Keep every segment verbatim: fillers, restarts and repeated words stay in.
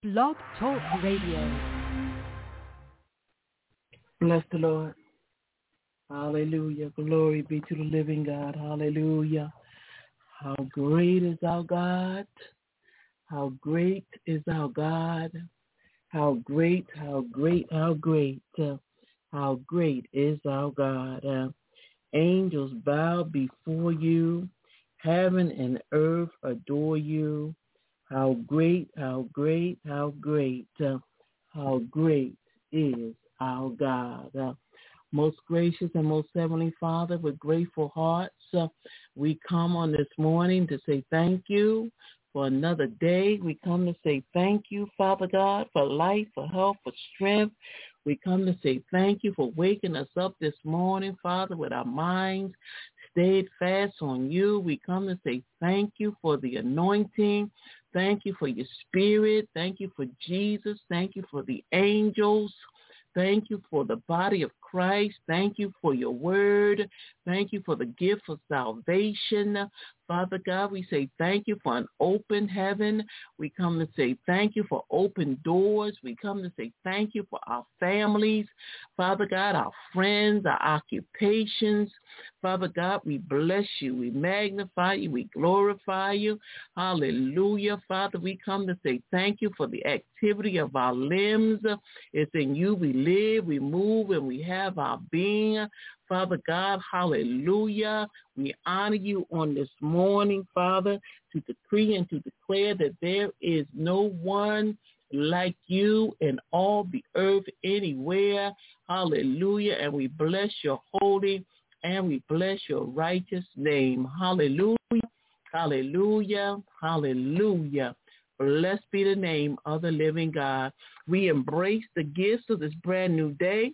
Blog Talk Radio. Bless the Lord. Hallelujah. Glory be to the living God. Hallelujah. How great is our God. How great is our God. How great, how great, how great. Uh, how great is our God. Uh, angels bow before you. Heaven and earth adore you. How great, how great, how great. Uh, how great is our God. Uh, most gracious and most heavenly Father, with grateful hearts, uh, we come on this morning to say thank you for another day. We come to say thank you, Father God, for life, for health, for strength. We come to say thank you for waking us up this morning, Father, with our minds stayed fast on you. We come to say thank you for the anointing. Thank you for your spirit. Thank you for Jesus. Thank you for the angels. Thank you for the body of Christ. Thank you for your word. Thank you for the gift of salvation. Father God, we say thank you for an open heaven. We come to say thank you for open doors. We come to say thank you for our families. Father God, our friends, our occupations. Father God, we bless you. We magnify you. We glorify you. Hallelujah. Father, we come to say thank you for the activity of our limbs. It's in you we live, we move, and we have our being. Father God, hallelujah. We honor you on this morning, Father, to decree and to declare that there is no one like you in all the earth anywhere. Hallelujah. And we bless your holy and we bless your righteous name. Hallelujah. Hallelujah. Hallelujah. Blessed be the name of the living God. We embrace the gifts of this brand new day.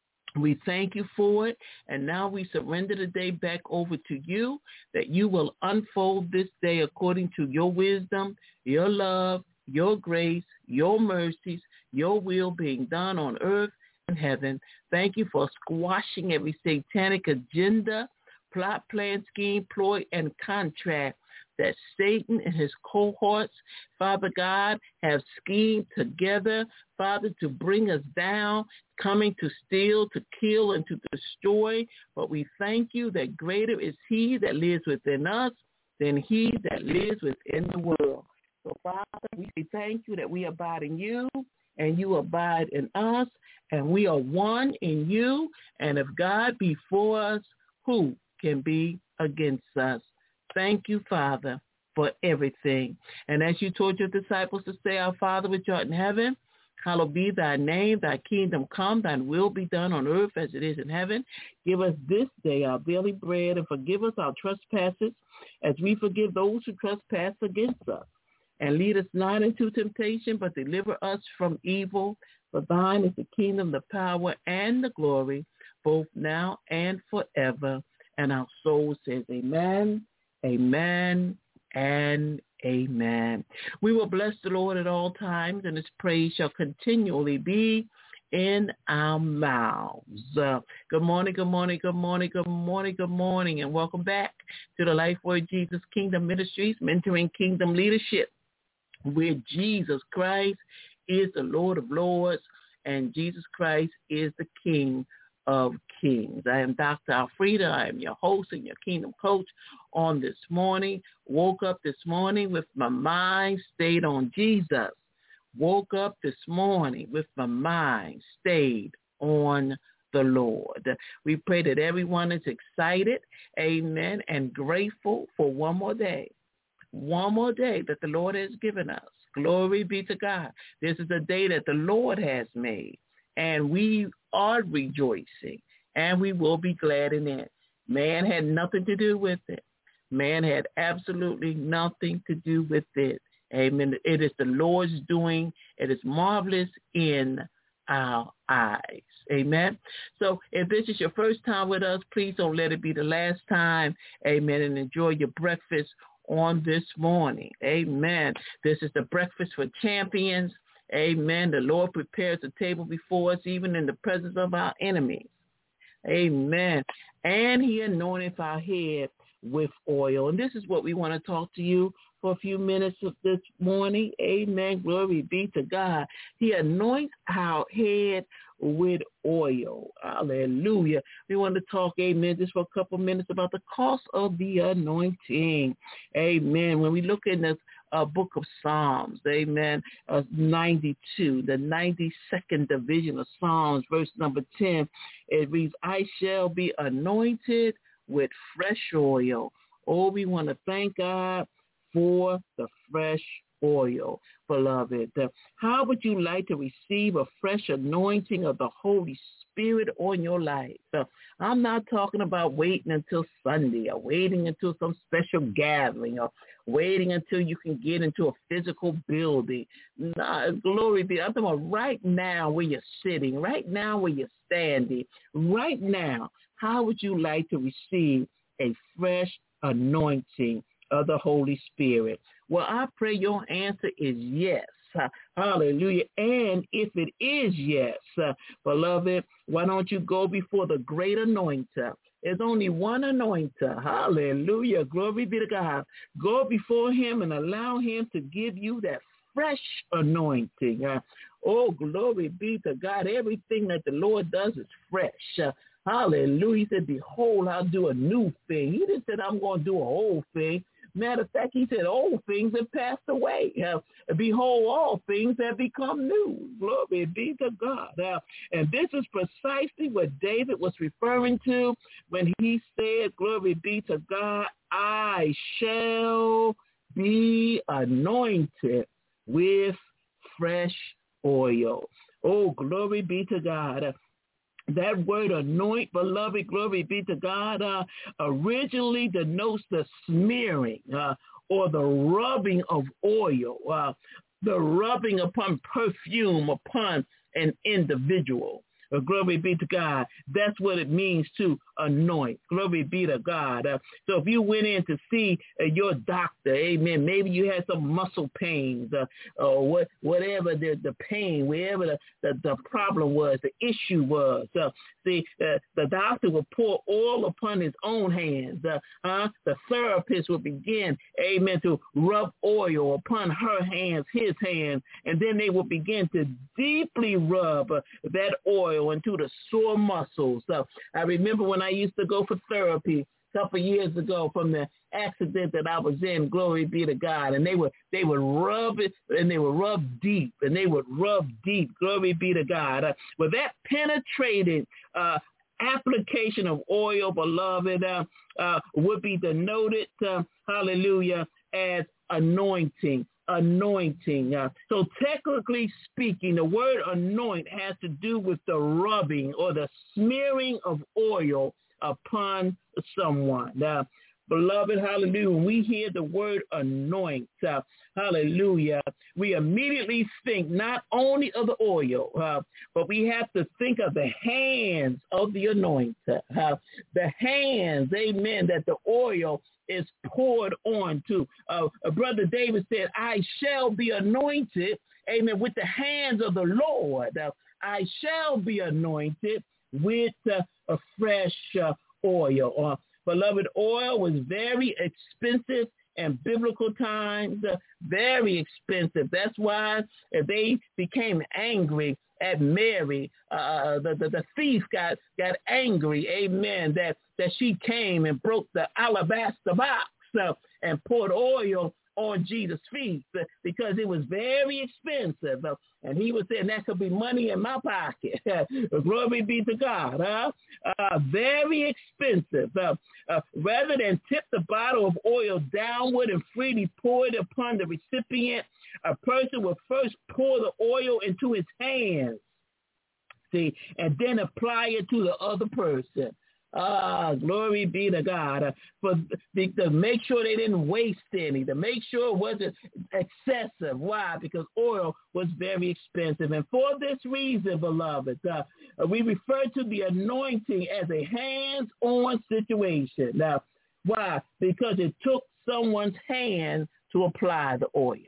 We thank you for it, and now we surrender the day back over to you, that you will unfold this day according to your wisdom, your love, your grace, your mercies, your will being done on earth and heaven. Thank you for squashing every satanic agenda, plot, plan, scheme, ploy, and contract that Satan and his cohorts, Father God, have schemed together, Father, to bring us down, coming to steal, to kill, and to destroy. But we thank you that greater is he that lives within us than he that lives within the world. So, Father, we say thank you that we abide in you and you abide in us, and we are one in you. And if God be for us, who can be against us? Thank you, Father, for everything. And as you told your disciples to say, our Father which art in heaven, hallowed be thy name, thy kingdom come, thine will be done on earth as it is in heaven. Give us this day our daily bread, and forgive us our trespasses as we forgive those who trespass against us. And lead us not into temptation, but deliver us from evil. For thine is the kingdom, the power, and the glory, both now and forever. And our soul says amen, amen, and amen. We will bless the Lord at all times, and his praise shall continually be in our mouths. Uh, good morning, good morning, good morning, good morning, good morning, and welcome back to the Life Word Jesus Kingdom Ministries, Mentoring Kingdom Leadership, where Jesus Christ is the Lord of Lords and Jesus Christ is the King of Kings. I am Doctor Alfreda. I am your host and your Kingdom Coach on this morning. Woke up this morning with my mind stayed on Jesus. Woke up this morning with my mind stayed on the Lord. We pray that everyone is excited, amen, and grateful for one more day. One more day that the Lord has given us. Glory be to God. This is a day that the Lord has made, and we are rejoicing, and we will be glad in it. Man had nothing to do with it. Man had absolutely nothing to do with it. Amen. It is the Lord's doing. It is marvelous in our eyes. Amen. So if this is your first time with us, please don't let it be the last time. Amen. And enjoy your breakfast on this morning. Amen. This is the breakfast for champions. Amen. The Lord prepares a table before us, even in the presence of our enemies. Amen. And he anointeth our head with oil. And this is what we want to talk to you for a few minutes of this morning. Amen. Glory be to God. He anoints our head with oil. Hallelujah. We want to talk, amen, just for a couple minutes about the cost of the anointing. Amen. When we look in the uh, book of Psalms, amen, uh, ninety-two, the ninety-second division of Psalms, verse number ten, it reads, I shall be anointed with fresh oil. Oh, we want to thank God for the fresh oil, beloved. Uh, how would you like to receive a fresh anointing of the Holy Spirit on your life? Uh, I'm not talking about waiting until Sunday or waiting until some special gathering or waiting until you can get into a physical building. Nah, glory be. I'm talking about right now where you're sitting, right now where you're standing, right now. How would you like to receive a fresh anointing of the Holy Spirit? Well, I pray your answer is yes. Uh, hallelujah. And if it is yes, uh, beloved, why don't you go before the great anointer? There's only one anointer. Hallelujah. Glory be to God. Go before him and allow him to give you that fresh anointing. Uh, oh, glory be to God. Everything that the Lord does is fresh. Uh, hallelujah. He said, behold, I'll do a new thing. He didn't say I'm going to do a whole thing. Matter of fact, he said, old things have passed away. Uh, behold, all things have become new. Glory be to God. Uh, and this is precisely what David was referring to when he said, glory be to God, I shall be anointed with fresh oil. Oh, glory be to God. Uh, That word anoint, beloved, glory be to God, uh, originally denotes the smearing uh, or the rubbing of oil, uh, the rubbing upon perfume upon an individual. Uh, glory be to God. That's what it means to anoint. Glory be to God. Uh, so if you went in to see uh, your doctor, amen, maybe you had some muscle pains uh, or what, whatever the, the pain, wherever the, the, the problem was, the issue was. Uh, see, uh, the doctor would pour oil upon his own hands. Uh, uh, the therapist would begin, amen, to rub oil upon her hands, his hands, and then they would begin to deeply rub uh, that oil into the sore muscles. So I remember when I used to go for therapy a couple of years ago from the accident that I was in, glory be to God, and they would they would rub it, and they would rub deep, and they would rub deep, glory be to God. Uh, with that penetrating uh, application of oil, beloved, uh, uh, would be denoted, uh, hallelujah, as anointing. Anointing. Uh, so technically speaking, the word anoint has to do with the rubbing or the smearing of oil upon someone. Uh, beloved, hallelujah, when we hear the word anoint, uh, hallelujah, we immediately think not only of the oil, uh, but we have to think of the hands of the anointer. Uh, the hands, amen, that the oil is poured on to. Uh, Brother David said, I shall be anointed, amen, with the hands of the Lord. Uh, I shall be anointed with uh, a fresh uh, oil. Uh, beloved, oil was very expensive in biblical times, uh, very expensive. That's why they became angry at Mary. Uh, the, the, the thief got, got angry, amen, that, that she came and broke the alabaster box uh, and poured oil on Jesus' feet uh, because it was very expensive. Uh, and he was saying that could be money in my pocket. Glory be to God. Huh? Uh, very expensive. Uh, uh, rather than tip the bottle of oil downward and freely pour it upon the recipient, a person would first pour the oil into his hands, see, and then apply it to the other person. Ah, glory be to God. Uh, for the, to make sure they didn't waste any, to make sure it wasn't excessive. Why? Because oil was very expensive. And for this reason, beloved, uh, we refer to the anointing as a hands-on situation. Now, why? Because it took someone's hand to apply the oil.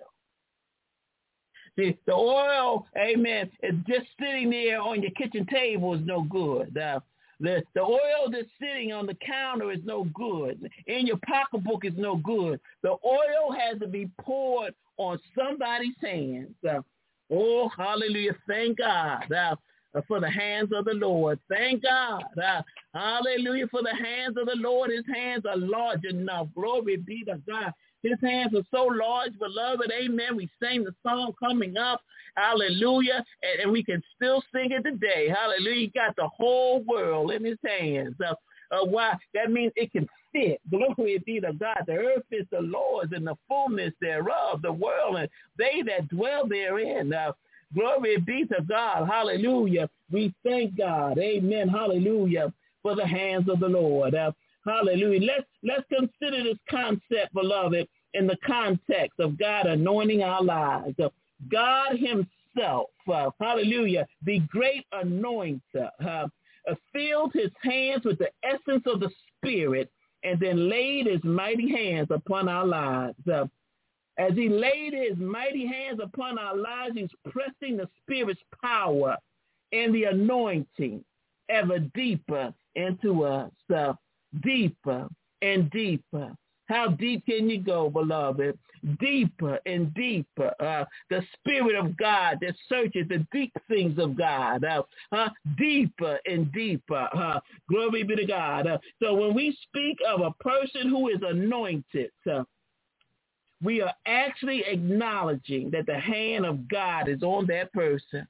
The, the oil, amen, is just sitting there on your kitchen table is no good. Uh, The, the oil that's sitting on the counter is no good. In your pocketbook is no good. The oil has to be poured on somebody's hands. Uh, oh, hallelujah. Thank God uh, for the hands of the Lord. Thank God. Uh, hallelujah for the hands of the Lord. His hands are large enough. Glory be to God. His hands are so large, beloved. Amen. We sang the song coming up. Hallelujah. And, and we can still sing it today. Hallelujah. He got the whole world in his hands. Uh, uh, why? That means it can fit. Glory be to God. The earth is the Lord's and the fullness thereof, the world and they that dwell therein. Uh, glory be to God. Hallelujah. We thank God. Amen. Hallelujah. For the hands of the Lord. Uh, hallelujah. Let's, let's consider this concept, beloved, in the context of God anointing our lives. Uh, God himself, uh, hallelujah, the great anointer, uh, uh, filled his hands with the essence of the Spirit and then laid his mighty hands upon our lives. Uh, as he laid his mighty hands upon our lives, he's pressing the Spirit's power and the anointing ever deeper into us, uh, deeper and deeper. How deep can you go, beloved? Deeper and deeper. Uh, the Spirit of God that searches the deep things of God. Uh, uh, deeper and deeper. Uh, glory be to God. Uh, so when we speak of a person who is anointed, uh, we are actually acknowledging that the hand of God is on that person.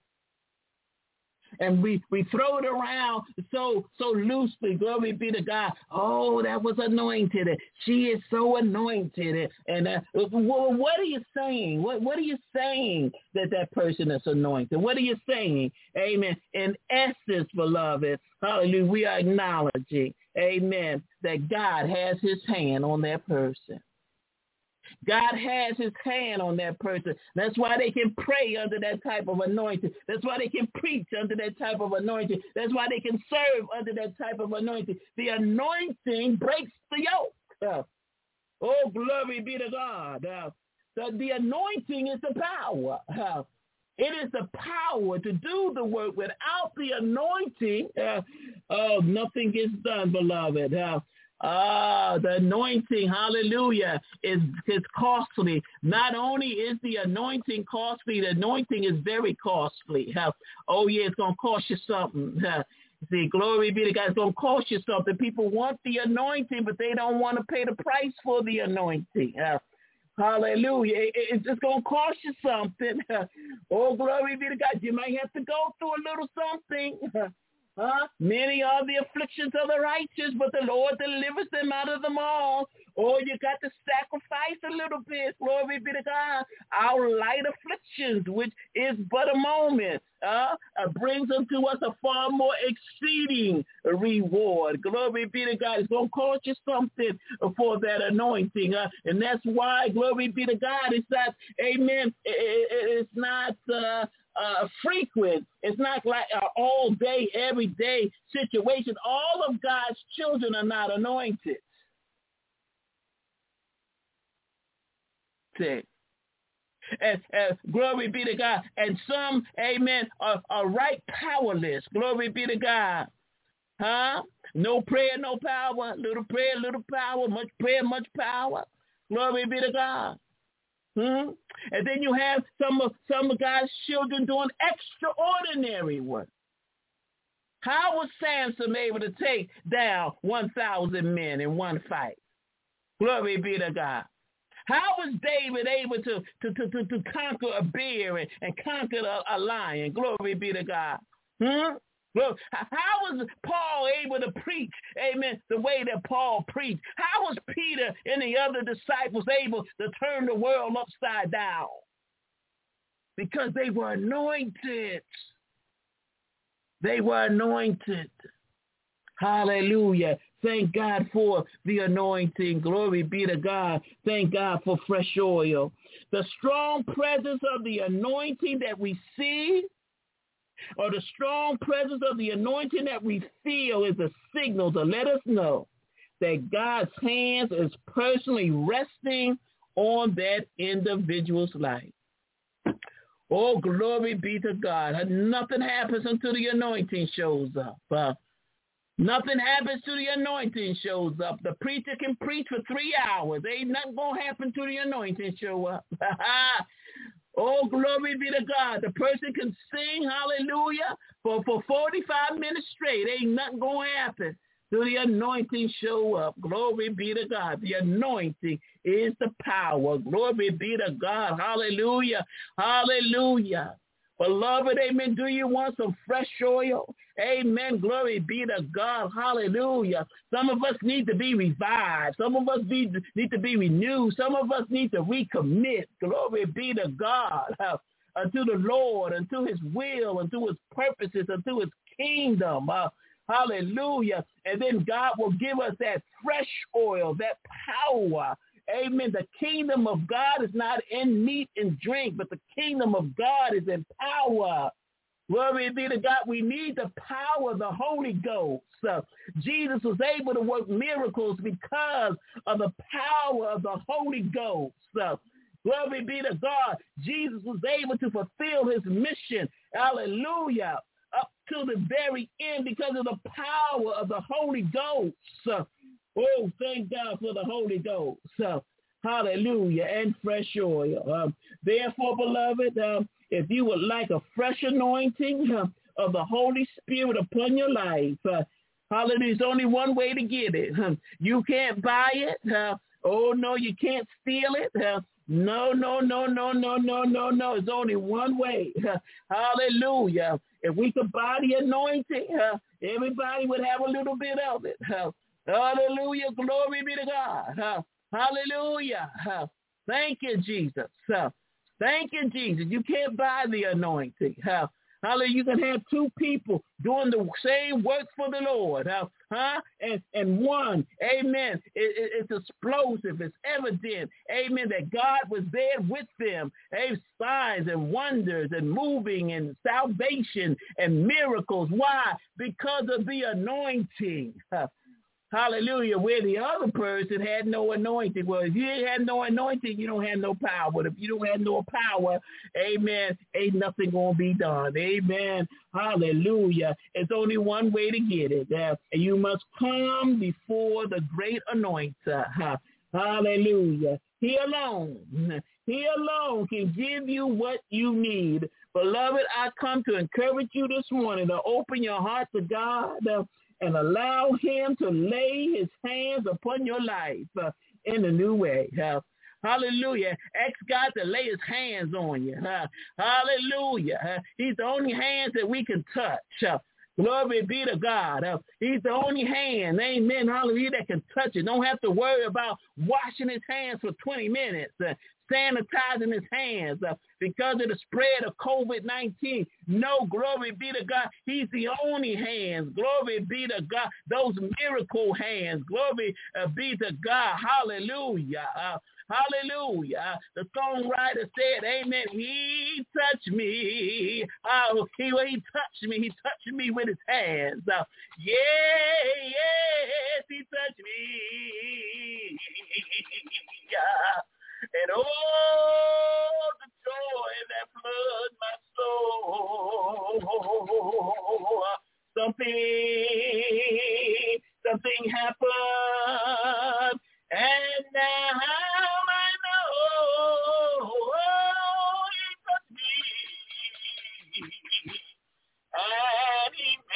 And we, we throw it around so so loosely. Glory be to God. Oh, that was anointed. She is so anointed. And uh, well, what are you saying? What what are you saying that that person is anointed? What are you saying? Amen. In essence, beloved, hallelujah, we are acknowledging, amen, that God has his hand on that person. God has his hand on that person. That's why they can pray under that type of anointing. That's why they can preach under that type of anointing. That's why they can serve under that type of anointing. The anointing breaks the yoke. Uh, oh, glory be to God. Uh, the, the anointing is the power. Uh, it is the power to do the work. Without the anointing, uh, oh, nothing gets done, beloved. Uh, Ah, the anointing, hallelujah, is, is costly. Not only is the anointing costly, the anointing is very costly. Uh, oh, yeah, it's going to cost you something. Uh, see, glory be to God, it's going to cost you something. People want the anointing, but they don't want to pay the price for the anointing. Uh, hallelujah. It, it's just going to cost you something. Uh, oh, glory be to God. You might have to go through a little something. Uh, Huh? Many are the afflictions of the righteous, but the Lord delivers them out of them all. Oh, you got to sacrifice a little bit. Glory be to God. Our light afflictions, which is but a moment, uh, uh, brings unto us a far more exceeding reward. Glory be to God. It's going to cost you something for that anointing. Uh, and that's why, glory be to God, it's not, amen, it, it, it's not... Uh, Uh, frequent. It's not like an all day, every day situation. All of God's children are not anointed. See. And, and glory be to God. And some, amen, are, are right powerless. Glory be to God. Huh? No prayer, no power. Little prayer, little power. Much prayer, much power. Glory be to God. Hmm? And then you have some of some of God's children doing extraordinary work. How was Samson able to take down one thousand men in one fight? Glory be to God. How was David able to, to, to, to, to conquer a bear and, and conquer a, a lion? Glory be to God. Hmm? Well, how was Paul able to preach, amen, the way that Paul preached? How was Peter and the other disciples able to turn the world upside down? Because they were anointed. They were anointed. Hallelujah. Thank God for the anointing. Glory be to God. Thank God for fresh oil. The strong presence of the anointing that we see, or the strong presence of the anointing that we feel, is a signal to let us know that God's hands is personally resting on that individual's life. Oh, glory be to God. Nothing happens until the anointing shows up. Uh, Nothing happens to the anointing shows up. The preacher can preach for three hours. Ain't nothing going to happen to the anointing show up. Oh, glory be to God. The person can sing, hallelujah, for, for forty-five minutes straight. Ain't nothing going to happen till the anointing show up. Glory be to God. The anointing is the power. Glory be to God. Hallelujah. Hallelujah. Beloved, amen. Do you want some fresh oil? Amen. Glory be to God. Hallelujah. Some of us need to be revived. Some of us need, need to be renewed. Some of us need to recommit. Glory be to God. Uh, unto the Lord, unto his will, unto his purposes, unto his kingdom. Uh, hallelujah. And then God will give us that fresh oil, that power. Amen. The kingdom of God is not in meat and drink, but the kingdom of God is in power. Glory be to God. We need the power of the Holy Ghost. Uh, Jesus was able to work miracles because of the power of the Holy Ghost. Uh, glory be to God. Jesus was able to fulfill his mission. Hallelujah. Up to the very end because of the power of the Holy Ghost. Uh, Oh, thank God for the Holy Ghost. Uh, hallelujah. And fresh oil. Um, therefore, beloved, um, if you would like a fresh anointing uh, of the Holy Spirit upon your life, uh, hallelujah, there's only one way to get it. Um, you can't buy it. Uh, oh, no, you can't steal it. Uh, no, no, no, no, no, no, no, no. It's only one way. Uh, hallelujah. If we could buy the anointing, uh, everybody would have a little bit of it. Uh, Hallelujah. Glory be to God. Uh, hallelujah. Uh, thank you, Jesus. Uh, thank you, Jesus. You can't buy the anointing. Uh, hallelujah. You can have two people doing the same work for the Lord. Uh, huh? And, and one, amen, it, it, it's explosive. It's evident, amen, that God was there with them. Hey, signs and wonders and moving and salvation and miracles. Why? Because of the anointing. Uh, Hallelujah, where the other person had no anointing. Well, if you ain't had no anointing, you don't have no power. If you don't have no power, amen, ain't nothing going to be done. Amen. Hallelujah. It's only one way to get it. Uh, you must come before the great anointer. Hallelujah. He alone, he alone can give you what you need. Beloved, I come to encourage you this morning to open your heart to God. Uh, and allow him to lay his hands upon your life uh, in a new way. Uh, hallelujah. Ask God to lay his hands on you. Uh, hallelujah. Uh, he's the only hands that we can touch. Uh, glory be to God. Uh, he's the only hand, amen, hallelujah, that can touch it. Don't have to worry about washing his hands for twenty minutes. Uh, sanitizing his hands uh, because of the spread of COVID nineteen. No, glory be to God. He's the only hands. Glory be to God. Those miracle hands. Glory uh, be to God. Hallelujah. Uh, hallelujah. The songwriter said, amen, he touched me. Uh, he, he touched me. He touched me with his hands. Uh, yeah, yes, he touched me. Yeah. And oh, the joy that floods my soul. Something, something happened, and now I know oh, he touched me, and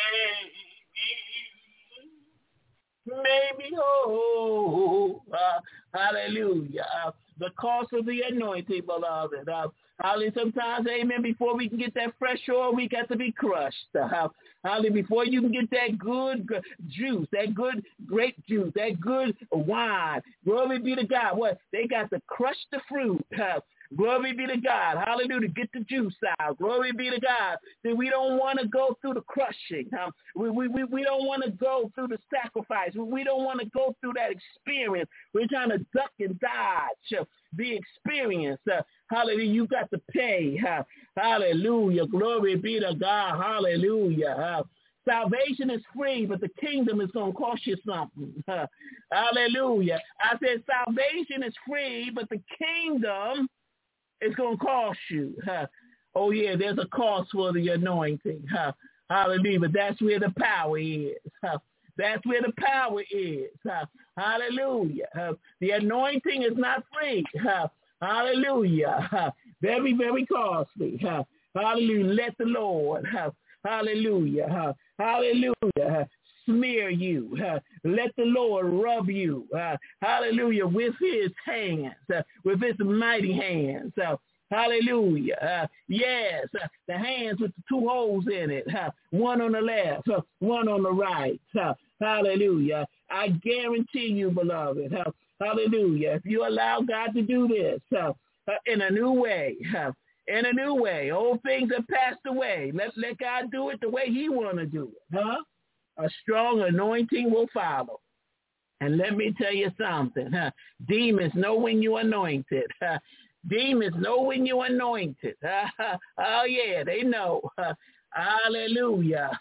he made me, made me whole. Uh, hallelujah. The cost of the anointing, beloved. Uh, hallelujah. Sometimes, amen, before we can get that fresh oil, we got to be crushed. Uh, hallelujah. Before you can get that good juice, that good grape juice, that good wine, glory be to God. What? They got to crush the fruit. Uh, Glory be to God. Hallelujah. Get the juice out. Glory be to God. See, we don't want to go through the crushing. Um, we, we, we, we don't want to go through the sacrifice. We, we don't want to go through that experience. We're trying to duck and dodge uh, the experience. Uh, hallelujah. You got to pay. Uh, hallelujah. Glory be to God. Hallelujah. Uh, Salvation is free, but the kingdom is going to cost you something. Uh, hallelujah. I said salvation is free, but the kingdom it's going to cost you. Huh? Oh, yeah, there's a cost for the anointing. Huh? Hallelujah. But that's where the power is. Huh? That's where the power is. Uh, hallelujah. Uh, the anointing is not free. Uh, hallelujah. Uh, very, very costly. Uh, hallelujah. Let the Lord, uh, hallelujah, uh, hallelujah, uh, smear you. Uh, let the Lord rub you. Uh, hallelujah. With his hands, uh, with his mighty hands. Uh, Hallelujah. Uh, yes, uh, the hands with the two holes in it. Uh, one on the left, uh, one on the right. Uh, hallelujah. I guarantee you, beloved. Uh, hallelujah. If you allow God to do this uh, uh, in a new way, uh, in a new way, old things have passed away. Let, let God do it the way he want to do it. Huh? A strong anointing will follow. And let me tell you something. Huh? Demons know when you're anointed. Huh? Demons know when you're anointed. Oh, yeah, they know. Hallelujah.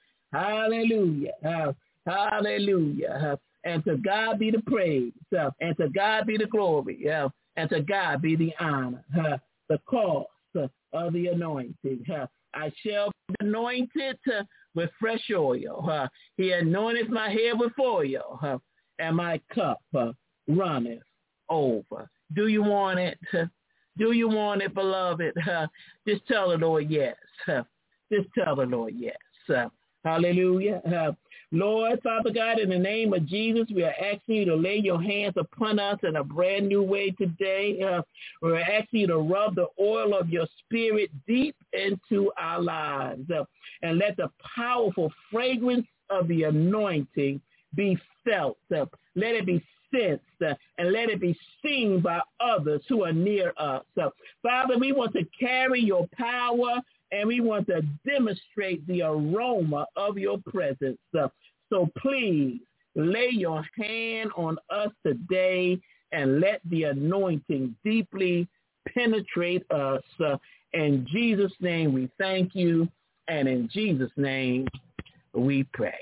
Hallelujah. Hallelujah. And to God be the praise. And to God be the glory. And to God be the honor. The cost of the anointing. I shall be anointed with fresh oil. He anointeth my head with oil. And my cup runneth over. Do you want it? Do you want it, beloved? Uh, just tell the Lord yes. Uh, just tell the Lord yes. Uh, hallelujah. Uh, Lord, Father God, in the name of Jesus, we are asking you to lay your hands upon us in a brand new way today. Uh, we're asking you to rub the oil of your spirit deep into our lives uh, and let the powerful fragrance of the anointing be felt. Uh, let it be sensed uh, and let it be seen by others who are near us. Uh, Father, we want to carry your power and we want to demonstrate the aroma of your presence. Uh, so please lay your hand on us today and let the anointing deeply penetrate us. Uh, in Jesus' name we thank you, and in Jesus' name we pray.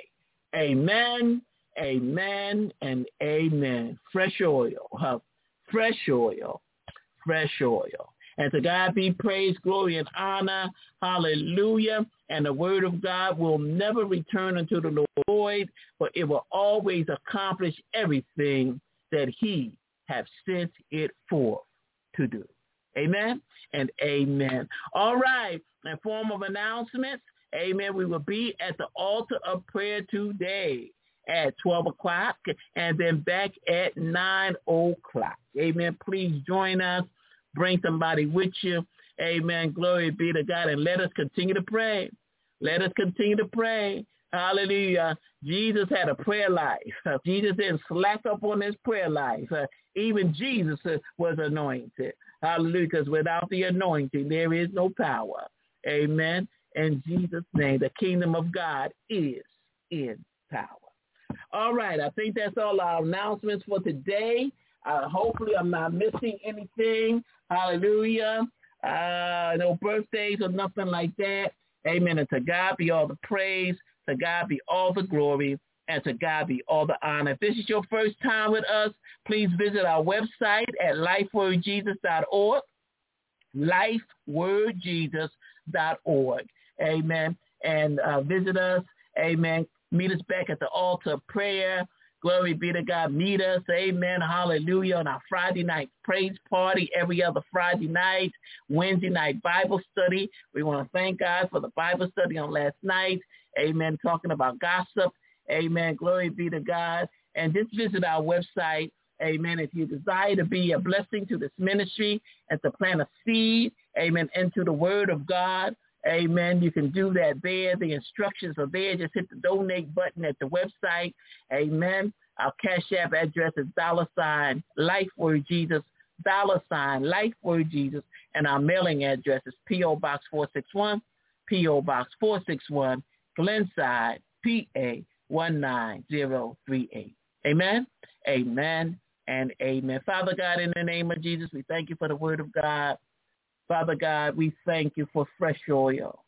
Amen. Amen and amen. Fresh oil, huh? Fresh oil, fresh oil. And to God be praise, glory, and honor. Hallelujah. And the word of God will never return unto the Lord void, but it will always accomplish everything that he has sent it forth to do. Amen and amen. All right. In form of announcements, amen, we will be at the altar of prayer today at twelve o'clock and then back at nine o'clock. Amen. Please join us. Bring somebody with you. Amen. Glory be to God. And let us continue to pray. Let us continue to pray. Hallelujah. Jesus had a prayer life. Jesus didn't slack up on his prayer life. Even Jesus was anointed. Hallelujah. Because without the anointing, there is no power. Amen. In Jesus' name, the kingdom of God is in power. All right, I think that's all our announcements for today. Uh, hopefully I'm not missing anything. Hallelujah. Uh, no birthdays or nothing like that. Amen. And to God be all the praise. To God be all the glory. And to God be all the honor. If this is your first time with us, please visit our website at life word jesus dot org. life word jesus dot org. Amen. And uh, visit us. Amen. Meet us back at the altar of prayer. Glory be to God. Meet us. Amen. Hallelujah. On our Friday night praise party every other Friday night. Wednesday night Bible study. We want to thank God for the Bible study on last night. Amen. Talking about gossip. Amen. Glory be to God. And just visit our website. Amen. If you desire to be a blessing to this ministry and to plant a seed. Amen. Into the word of God. Amen. You can do that there. The instructions are there. Just hit the donate button at the website. Amen. Our Cash App address is dollar sign Life Word Jesus, dollar sign Life Word Jesus. And our mailing address is P O Box four six one, P O Box four six one, Glenside, P A one nine zero three eight. Amen. Amen and amen. Father God, in the name of Jesus, we thank you for the word of God. Father God, we thank you for fresh oil,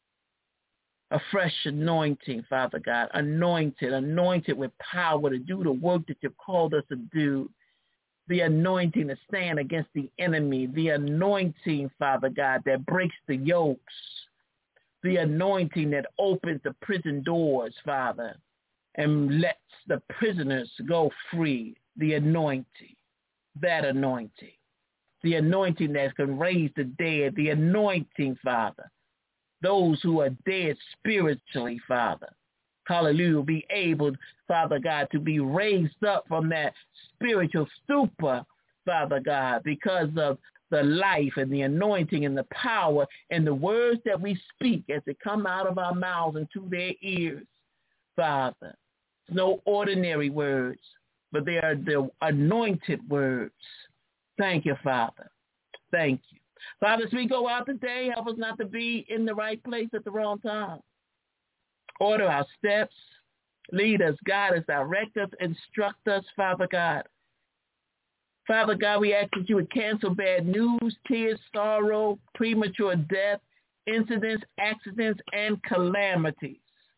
a fresh anointing, Father God, anointed, anointed with power to do the work that you've called us to do, the anointing to stand against the enemy, the anointing, Father God, that breaks the yokes, the anointing that opens the prison doors, Father, and lets the prisoners go free. The anointing, that anointing, the anointing that can raise the dead, the anointing, Father, those who are dead spiritually, Father, hallelujah, will be able, Father God, to be raised up from that spiritual stupor, Father God, because of the life and the anointing and the power and the words that we speak as they come out of our mouths into their ears, Father. It's no ordinary words, but they are the anointed words. Thank you, Father. Thank you. Father, as we go out today, help us not to be in the right place at the wrong time. Order our steps. Lead us, guide us, direct us, instruct us, Father God. Father God, we ask that you would cancel bad news, tears, sorrow, premature death, incidents, accidents, and calamities.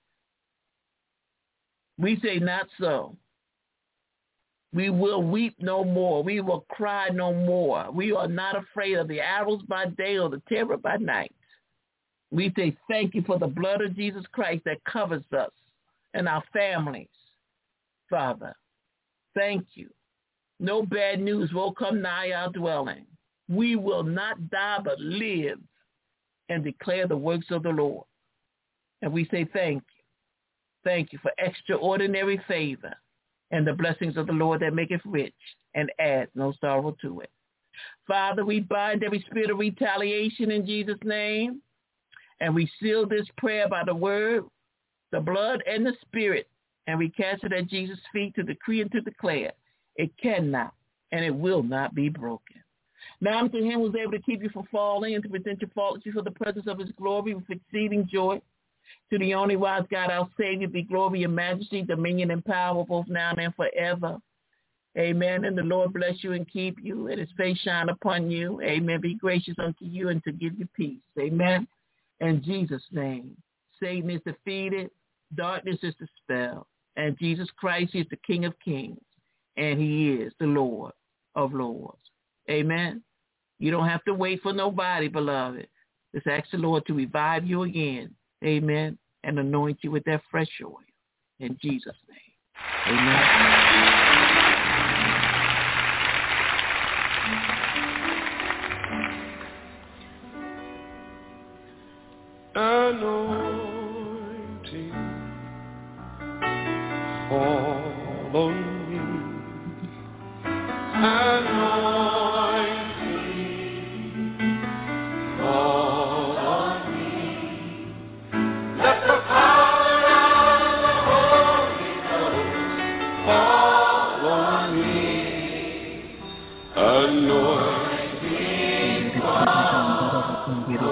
We say not so. We will weep no more. We will cry no more. We are not afraid of the arrows by day or the terror by night. We say thank you for the blood of Jesus Christ that covers us and our families, Father. Thank you. No bad news will come nigh our dwelling. We will not die but live and declare the works of the Lord. And we say thank you. Thank you for extraordinary favor and the blessings of the Lord that maketh rich and adds no sorrow to it. Father, we bind every spirit of retaliation in Jesus' name, and we seal this prayer by the word, the blood, and the spirit, and we cast it at Jesus' feet to decree and to declare it cannot and it will not be broken. Now unto him who is able to keep you from falling and to present your faults before the presence of his glory with exceeding joy. To the only wise God, our Savior, be glory and majesty, dominion and power, both now and forever. Amen. And the Lord bless you and keep you, and his face shine upon you. Amen. Be gracious unto you and to give you peace. Amen. In Jesus' name, Satan is defeated, darkness is dispelled, and Jesus Christ is the King of kings, and he is the Lord of lords. Amen. You don't have to wait for nobody, beloved. Just ask the Lord to revive you again. Amen. And anoint you with that fresh oil. In Jesus' name. Amen. Anointing fall on me. Anointing fall on me. Let the power of the Holy Ghost fall on me. Anointing fall on me.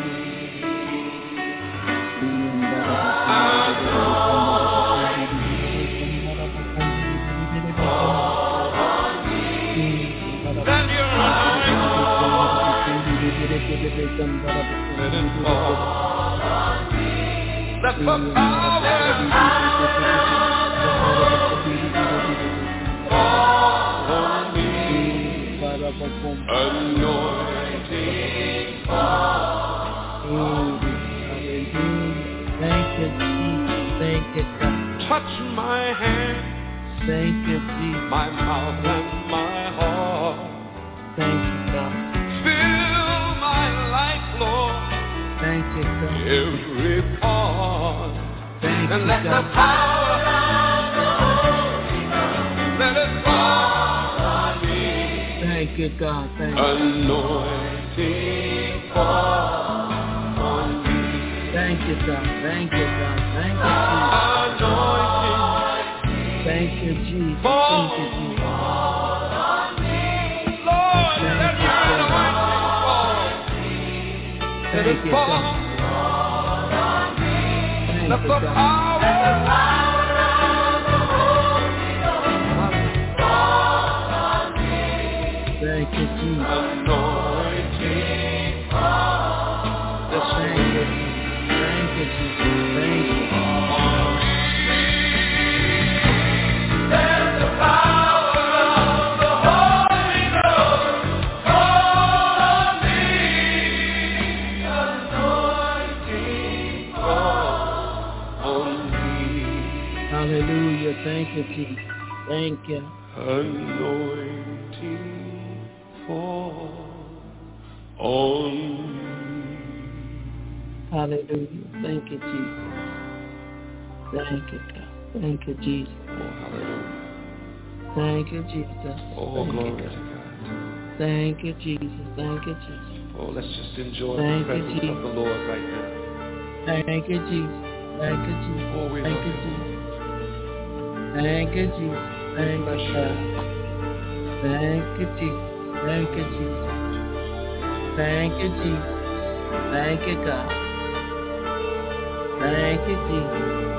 Let it fall on me. Let the power fall on me. Anointing fall. Thank you, Jesus. Thank you, God. Touch my hand. Thank you, Jesus. My mouth and my heart. Thank you, God. Fill my life, Lord. Thank you, God. Every part. Thank and you, let God. the power of the Holy Ghost let it fall on me. Thank you, God. Thank you. Anointing fall on me. Thank you, God. Thank you, God. Thank you, Jesus. Anointing. Thank you, Jesus. Fall. Thank you, Jesus. Lord, Thank let you, your God. anointing fall. Let Thank it you, fall. God. Thank Let you, the God. power of the Holy Ghost fall on me. Thank you, Jesus. Anointing fall. Thank you, Jesus. Thank you, Jesus. Thank you. Let the power of the Holy Ghost fall on me. Anointing fall on me. Hallelujah. Thank you, Jesus. Thank you. Anointing fall on me. Hallelujah. Thank you, Jesus. Thank you, God. Thank you, Jesus. Oh, hallelujah. Thank you, Jesus. Oh, Thank glory you, to God. God. Thank you, Jesus. Thank you, Jesus. Oh, let's just enjoy Thank the you, presence Jesus. of the Lord right now. Thank you, Jesus. Thank you, Jesus. Oh, we Thank love you, you, Jesus. Lord. Thank you, Jesus. Thank Bless you, you. God. Thank you, Jesus. Thank you, Jesus. Thank you, Jesus. Thank you, God. Thank you, Jesus.